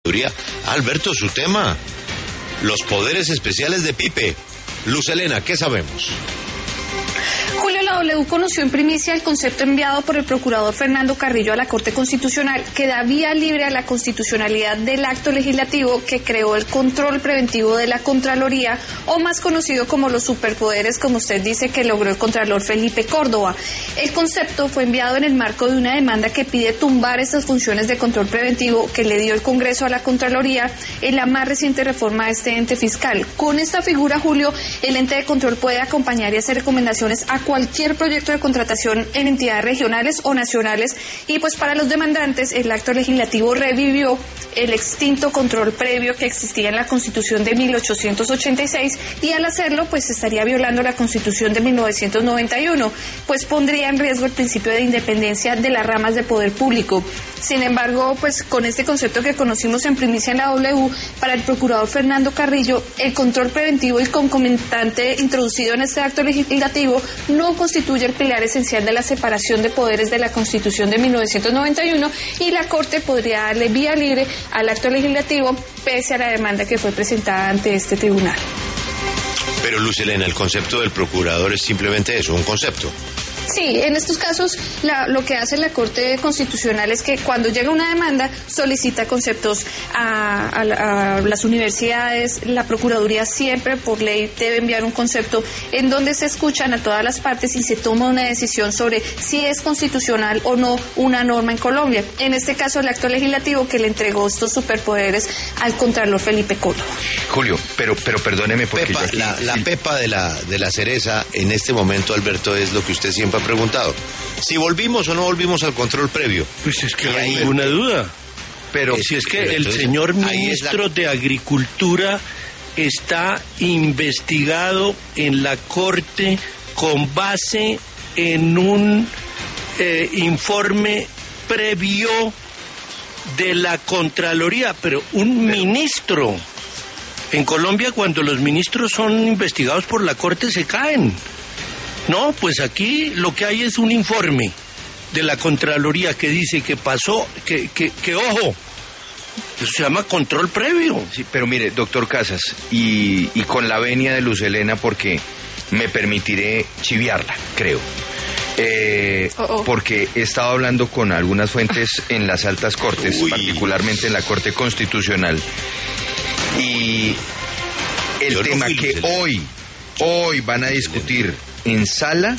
Alberto, su tema, los poderes especiales de Pipe. Luz Helena, ¿qué sabemos? Julio, la W conoció en primicia el concepto enviado por el procurador Fernando Carrillo a la Corte Constitucional que da vía libre a la constitucionalidad del acto legislativo que creó el control preventivo de la Contraloría, o más conocido como los superpoderes, como usted dice, que logró el Contralor Felipe Córdoba. El concepto fue enviado en el marco de una demanda que pide tumbar estas funciones de control preventivo que le dio el Congreso a la Contraloría en la más reciente reforma de este ente fiscal. Con esta figura, Julio, el ente de control puede acompañar y hacer recomendaciones a cualquier proyecto de contratación en entidades regionales o nacionales, y pues para los demandantes el acto legislativo revivió el extinto control previo que existía en la Constitución de 1886, y al hacerlo pues estaría violando la Constitución de 1991, pues pondría en riesgo el principio de independencia de las ramas de poder público. Sin embargo, pues con este concepto que conocimos en primicia en la W, para el procurador Fernando Carrillo, el control preventivo y concomitante introducido en este acto legislativo no constituye el pilar esencial de la separación de poderes de la Constitución de 1991, y la Corte podría darle vía libre al acto legislativo pese a la demanda que fue presentada ante este tribunal. Pero Luz Helena, el concepto del procurador es simplemente eso, un concepto. Sí, en estos casos lo que hace la Corte Constitucional es que cuando llega una demanda solicita conceptos a las universidades. La Procuraduría siempre por ley debe enviar un concepto en donde se escuchan a todas las partes y se toma una decisión sobre si es constitucional o no una norma en Colombia. En este caso el acto legislativo que le entregó estos superpoderes al Contralor Felipe Córdoba. Julio, pero perdóneme porque Pepa, la pepa de la cereza en este momento, Alberto, es lo que usted siempre ha preguntado. Si volvimos o no volvimos al control previo. Pues es que no hay ninguna duda. Pero si es que el señor ministro de Agricultura está investigado en la Corte con base en un informe previo de la Contraloría, pero un ministro. En Colombia, cuando los ministros son investigados por la Corte, se caen. No, pues aquí lo que hay es un informe de la Contraloría que dice que pasó, que ojo, eso se llama control previo. Sí, pero mire, doctor Casas, y con la venia de Luz Helena, porque me permitiré chiviarla, creo. Porque he estado hablando con algunas fuentes en las altas cortes, particularmente en la Corte Constitucional, y el tema que hoy van a discutir en sala,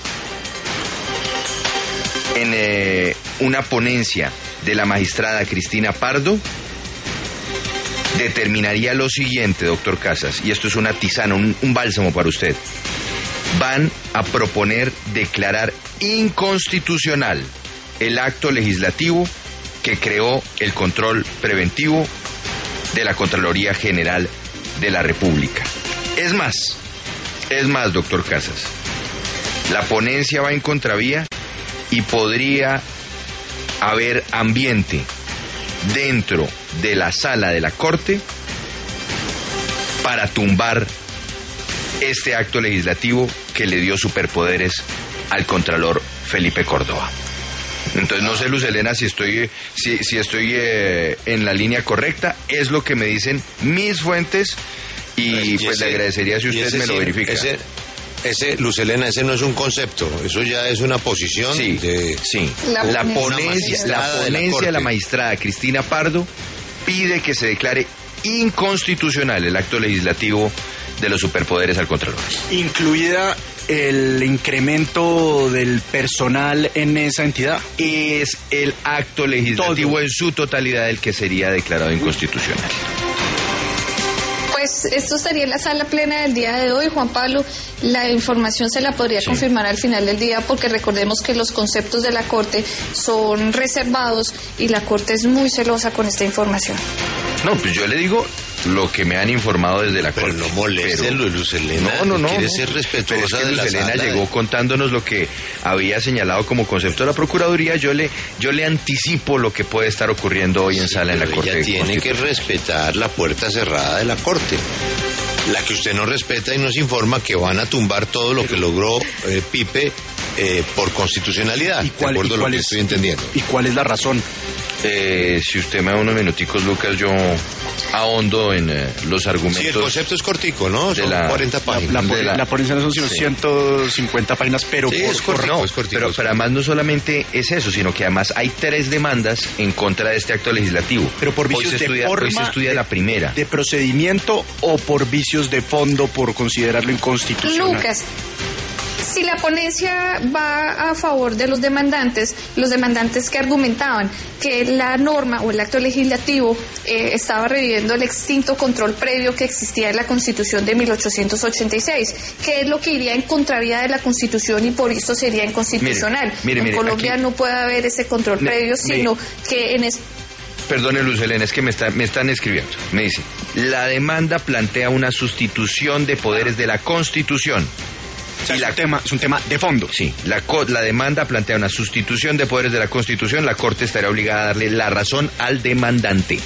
en una ponencia de la magistrada Cristina Pardo, determinaría lo siguiente, doctor Casas, y esto es una tisana, un bálsamo para usted. Van a proponer declarar inconstitucional el acto legislativo que creó el control preventivo de la Contraloría General de la República. Es más, doctor Casas, la ponencia va en contravía y podría haber ambiente dentro de la sala de la Corte para tumbar este acto legislativo que le dio superpoderes al Contralor Felipe Córdoba. Entonces no sé, Luz Helena, si estoy en la línea correcta. Es lo que me dicen mis fuentes y pues le agradecería si usted me lo verifica. Luz Helena, ese no es un concepto, eso ya es una posición. Sí. La ponencia de la magistrada Cristina Pardo pide que se declare inconstitucional el acto legislativo de los superpoderes al Contralor. Incluida el incremento del personal en esa entidad. Es el acto legislativo en su totalidad el que sería declarado inconstitucional. Pues esto estaría en la sala plena del día de hoy, Juan Pablo. La información se la podría confirmar al final del día, porque recordemos que los conceptos de la Corte son reservados y la Corte es muy celosa con esta información. No, pues yo le digo lo que me han informado desde la Corte. Pero no moleste, Luz Helena. No. Quiere ser respetuosa de la Luz Helena sala. Llegó contándonos lo que había señalado como concepto de la Procuraduría. Yo le anticipo lo que puede estar ocurriendo hoy en sala en la Corte. Ella tiene que respetar la puerta cerrada de la Corte. La que usted no respeta y nos informa que van a tumbar todo lo que logró Pipe por constitucionalidad. ¿Y cuál, de acuerdo a lo que estoy entendiendo. ¿Y cuál es la razón? Si usted me da unos minuticos, Lucas, yo ahondo en los argumentos. Sí, el concepto es cortico, ¿no? Son 40 páginas. La ponencia no son sino 150 páginas, pero sí, es cortico. Pero además no solamente es eso, sino que además hay 3 demandas en contra de este acto legislativo. Pero por vicios hoy se estudia la primera. ¿De procedimiento o por vicios de fondo, por considerarlo inconstitucional? Lucas, si la ponencia va a favor de los demandantes que argumentaban que la norma o el acto legislativo estaba reviviendo el extinto control previo que existía en la Constitución de 1886, que es lo que iría en contravía de la Constitución y por eso sería inconstitucional. En Colombia aquí no puede haber ese control previo, sino que en Perdone, Luz Helena, es que me están escribiendo. Me dice, la demanda plantea una sustitución de poderes de la Constitución. O sea, es un tema de fondo. Sí, la demanda plantea una sustitución de poderes de la Constitución. La Corte estará obligada a darle la razón al demandante.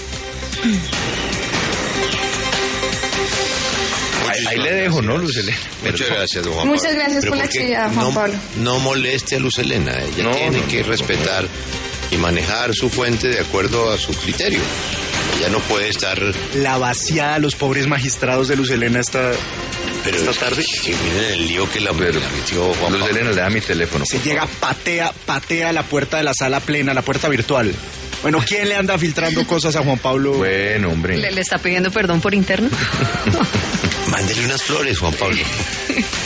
Ahí le dejo, ¿no, Luz Helena? Muchas gracias, don Juan Pablo. Muchas gracias por la actividad, Juan Pablo. No moleste a Luz Helena. Ella tiene que respetar y manejar su fuente de acuerdo a su criterio. Ella no puede estar... La vaciada a los pobres magistrados de Luz Helena esta tarde. Que miren el lío que la metió Juan Pablo. Luz Helena, le da mi teléfono. Se llega, patea la puerta de la sala plena, la puerta virtual. Bueno, ¿quién le anda filtrando cosas a Juan Pablo? Bueno, hombre. ¿Le está pidiendo perdón por interno? Mándele unas flores, Juan Pablo.